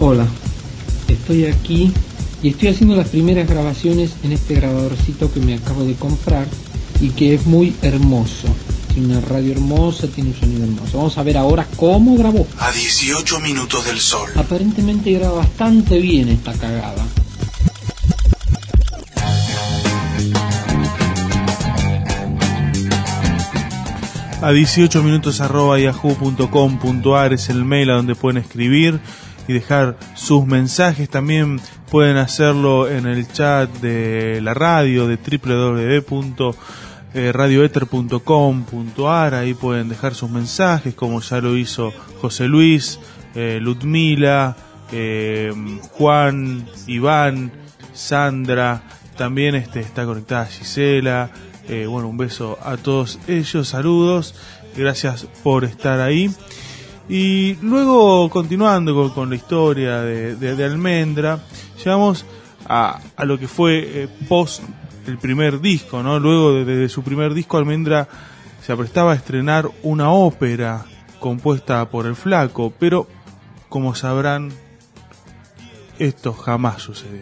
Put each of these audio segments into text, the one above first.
Hola, estoy aquí y estoy haciendo las primeras grabaciones en este grabadorcito que me acabo de comprar y que es muy hermoso. Tiene una radio hermosa, tiene un sonido hermoso. Vamos a ver ahora cómo grabó. A 18 minutos del sol. Aparentemente graba bastante bien esta cagada. A 18 minutos @yahoo.com.ar es el mail a donde pueden escribir y dejar sus mensajes. También pueden hacerlo en el chat de la radio de www.radioether.com.ar. Ahí pueden dejar sus mensajes, como ya lo hizo José Luis, Ludmila, Juan, Iván, Sandra. También está conectada Gisela. Un beso a todos ellos, saludos, gracias por estar ahí. Y luego, continuando con la historia de Almendra, llegamos a lo que fue post el primer disco, ¿no? Luego de su primer disco, Almendra se aprestaba a estrenar una ópera compuesta por el Flaco, pero como sabrán, esto jamás sucedió.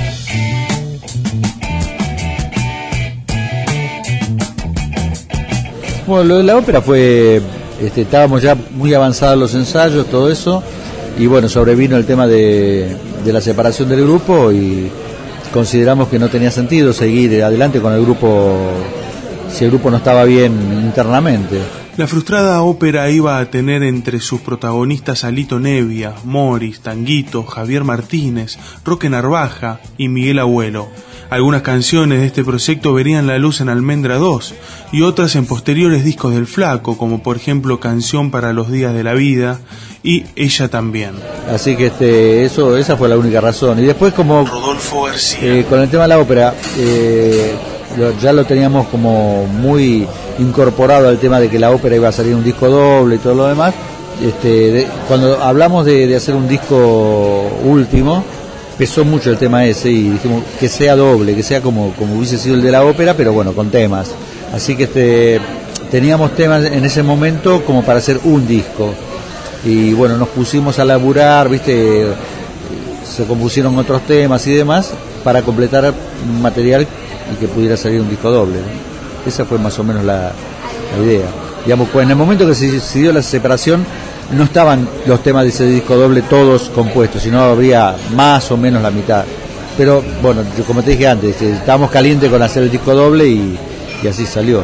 Bueno, lo de la ópera fue, estábamos ya muy avanzados los ensayos, todo eso, y bueno, sobrevino el tema de la separación del grupo y consideramos que no tenía sentido seguir adelante con el grupo si el grupo no estaba bien internamente. La frustrada ópera iba a tener entre sus protagonistas a Lito Nevia, Morris, Tanguito, Javier Martínez, Roque Narvaja y Miguel Abuelo. Algunas canciones de este proyecto verían la luz en Almendra 2 y otras en posteriores discos del Flaco, como por ejemplo Canción para los días de la vida y Ella también. Así que esa fue la única razón. Y después, como Rodolfo García, con el tema de la ópera, ya lo teníamos como muy incorporado al tema de que la ópera iba a salir un disco doble y todo lo demás. Cuando hablamos de hacer un disco último, pesó mucho el tema ese y dijimos que sea doble, que sea como hubiese sido el de la ópera, pero bueno, con temas. Así que teníamos temas en ese momento como para hacer un disco. Y bueno, nos pusimos a laburar, se compusieron otros temas y demás para completar un material y que pudiera salir un disco doble, ¿no? Esa fue más o menos la idea. Digamos, pues en el momento que se dio la separación, no estaban los temas de ese disco doble todos compuestos, sino habría más o menos la mitad. Pero bueno, como te dije antes, estábamos calientes con hacer el disco doble y así salió.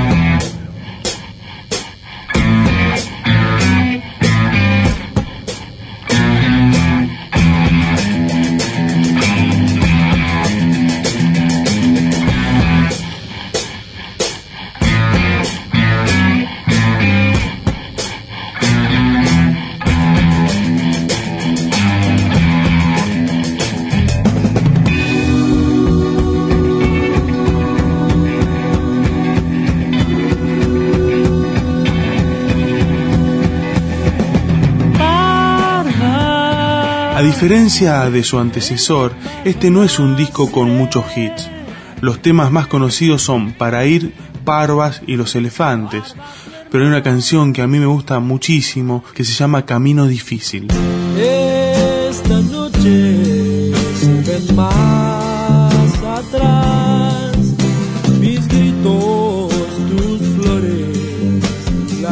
A diferencia de su antecesor, este no es un disco con muchos hits. Los temas más conocidos son Para ir, Parvas y Los elefantes, pero hay una canción que a mí me gusta muchísimo que se llama Camino difícil. Esta noche se ven más atrás mis gritos, tus flores, la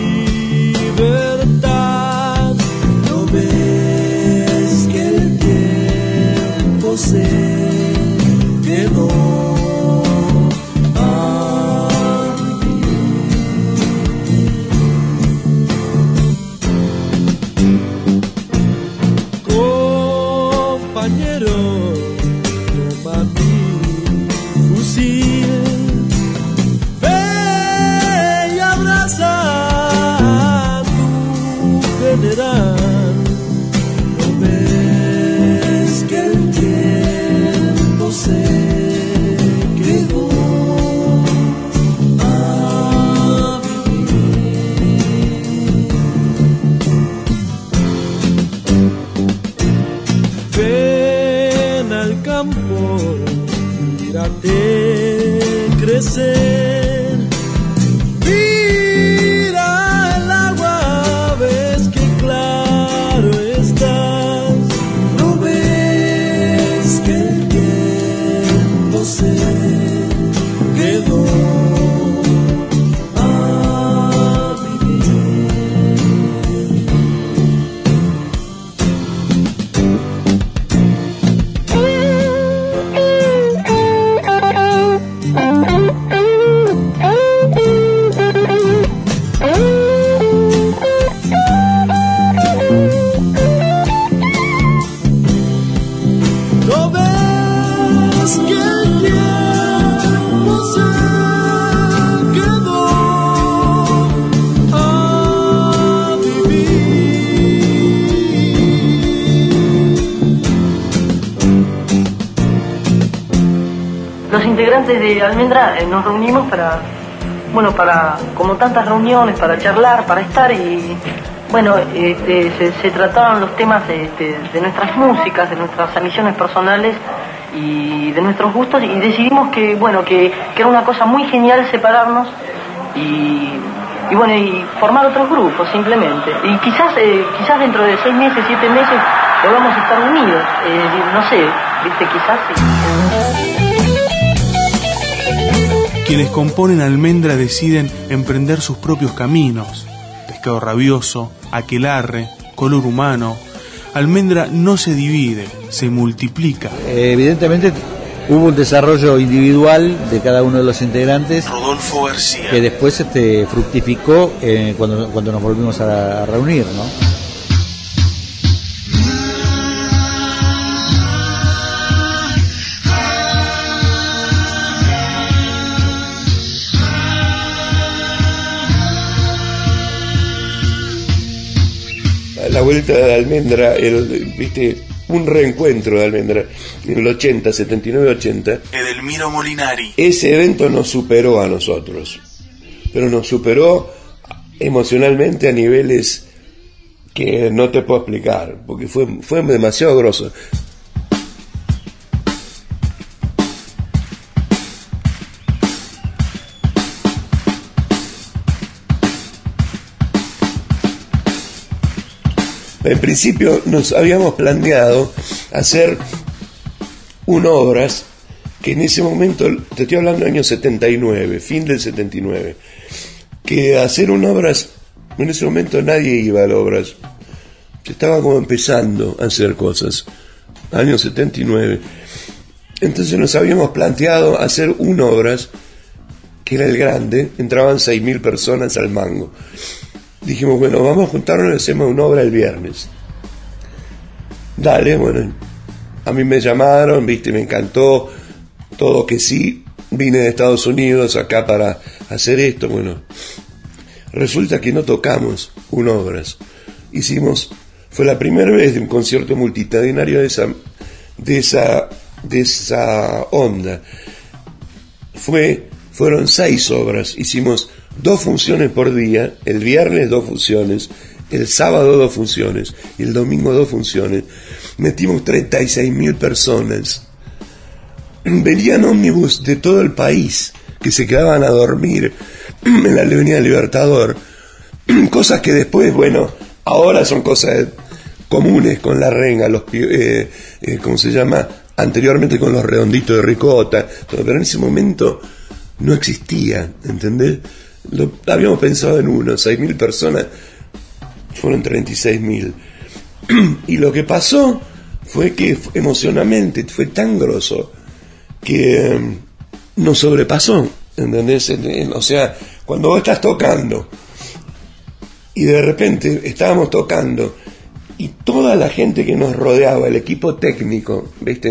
libertad. No ves que el tiempo se quedó crecer. Mira el agua, ves que claro estás. los integrantes de Almendra nos reunimos para, como tantas reuniones, para charlar, para estar y, se trataban los temas de nuestras músicas, de nuestras ambiciones personales y de nuestros gustos, y decidimos que era una cosa muy genial separarnos y formar otros grupos simplemente. Y quizás dentro de 6 meses, 7 meses volvamos a estar unidos, no sé, quizás sí. Quienes componen Almendra deciden emprender sus propios caminos. Pescado Rabioso, Aquelarre, Color Humano. Almendra no se divide, se multiplica. Evidentemente hubo un desarrollo individual de cada uno de los integrantes, Rodolfo García, que después fructificó cuando nos volvimos a reunir, ¿no? La vuelta de Almendra, un reencuentro de Almendra en el 80, 79-80. Edelmiro Molinari. Ese evento nos superó a nosotros, pero nos superó emocionalmente a niveles que no te puedo explicar, porque fue demasiado grosso. En principio nos habíamos planeado hacer obras que en ese momento, te estoy hablando del año 79, fin del 79, que hacer obras, en ese momento nadie iba a las obras, se estaba como empezando a hacer cosas, año 79. Entonces nos habíamos planteado hacer obras, que era el grande, entraban 6.000 personas al Mango. Dijimos, vamos a juntarnos y hacemos una obra el viernes. Dale, a mí me llamaron, me encantó, todo que sí, vine de Estados Unidos acá para hacer esto, resulta que no tocamos obras. Fue la primera vez de un concierto multitudinario de esa onda. Fueron 6 obras, hicimos 2 funciones por día, el viernes 2 funciones, el sábado 2 funciones y el domingo 2 funciones. Metimos 36.000 personas. Venían ómnibus de todo el país que se quedaban a dormir en la Avenida Libertador. Cosas que después, ahora son cosas comunes con la renga, ¿cómo se llama? Anteriormente con los redonditos de ricota, pero en ese momento no existía, ¿entendés? Habíamos pensado en 6.000 personas, fueron 36.000. Y lo que pasó fue que emocionalmente fue tan grosso que nos sobrepasó, ¿entendés? O sea, cuando vos estás tocando y de repente estábamos tocando y toda la gente que nos rodeaba, el equipo técnico,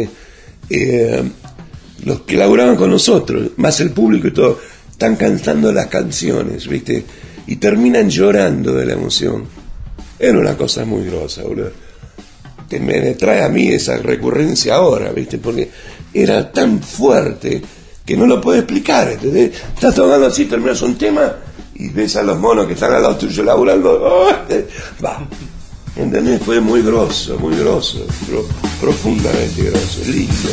los que laburaban con nosotros, más el público y todo, están cantando las canciones, y terminan llorando de la emoción. Era una cosa muy grosa, boludo. Que me trae a mí esa recurrencia ahora, porque era tan fuerte que no lo puedo explicar, ¿entendés? Estás tocando así, terminas un tema y ves a los monos que están al lado tuyo laburando, va. ¿Entendés? Fue muy grosso, profundamente grosso, lindo,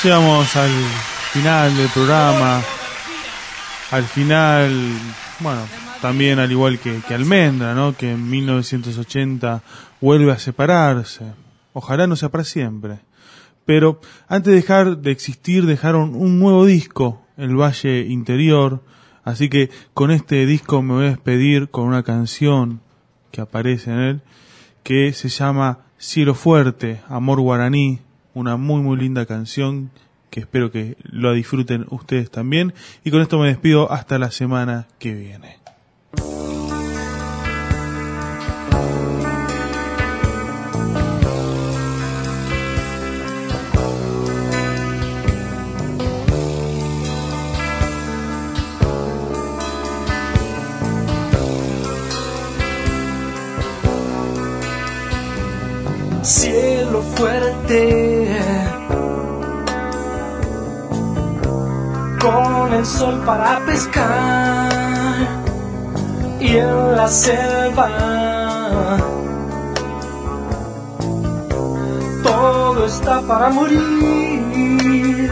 Llegamos al final del programa, al final, bueno, también al igual que Almendra, ¿no? Que en 1980 vuelve a separarse. Ojalá no sea para siempre. Pero antes de dejar de existir, dejaron un nuevo disco, El Valle Interior. Así que con este disco me voy a despedir con una canción que aparece en él, que se llama Cielo Fuerte, Amor Guaraní. Una muy muy linda canción que espero que lo disfruten ustedes también. Y con esto me despido hasta la semana que viene. Cielo fuerte, con el sol para pescar, y en la selva todo está para morir,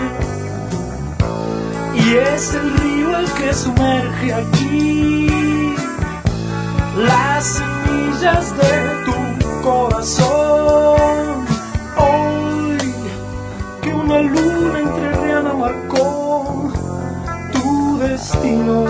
y es el río el que sumerge aquí las semillas de tu corazón. Hoy que una luna entrerriana marcó tu destino,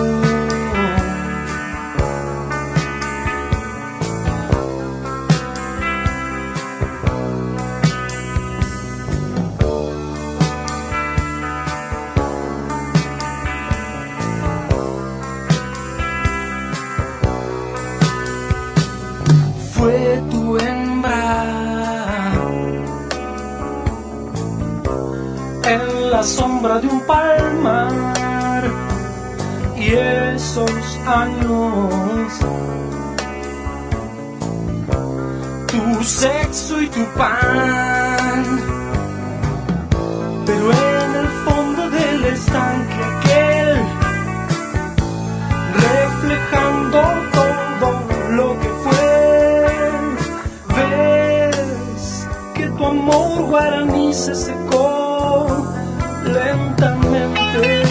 fue tu hembra en la sombra de un palmar, y esos años, tu sexo y tu pan, pero en el fondo del estanque aquel, reflejando todo lo que fue, ves que tu amor guaraní se secó lentamente.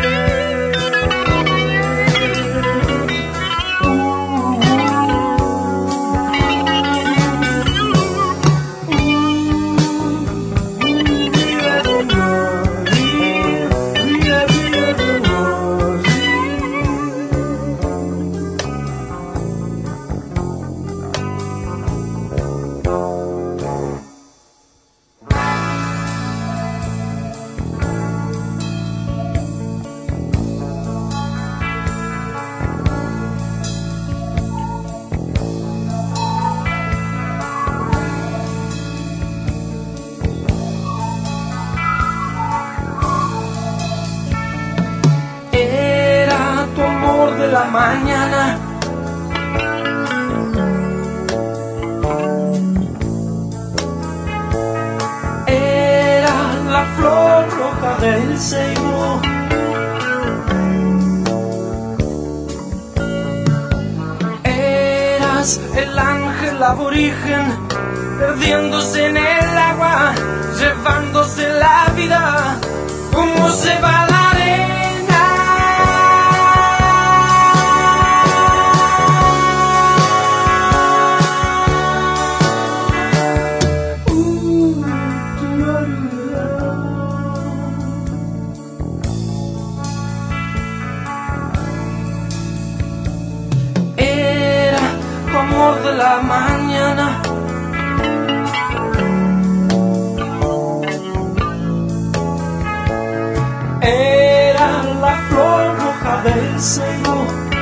La mañana, era la flor roja del ceibo, eras el ángel aborigen perdiéndose en el agua, llevándose la vida como se va la arena. De la mañana, era la flor roja del ceibo,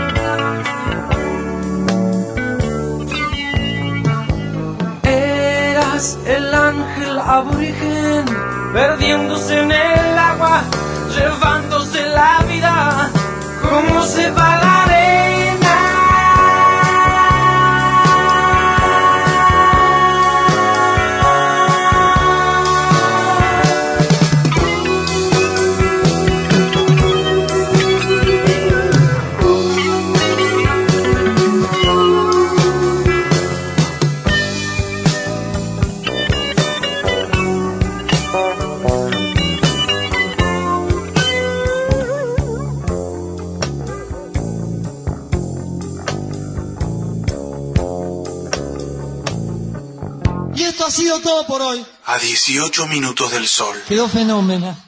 eras el ángel aborigen perdiéndose en el agua, llevándose la vida como se va la arena. esto ha sido todo por hoy. A 18 minutos del sol. Quedó fenómeno.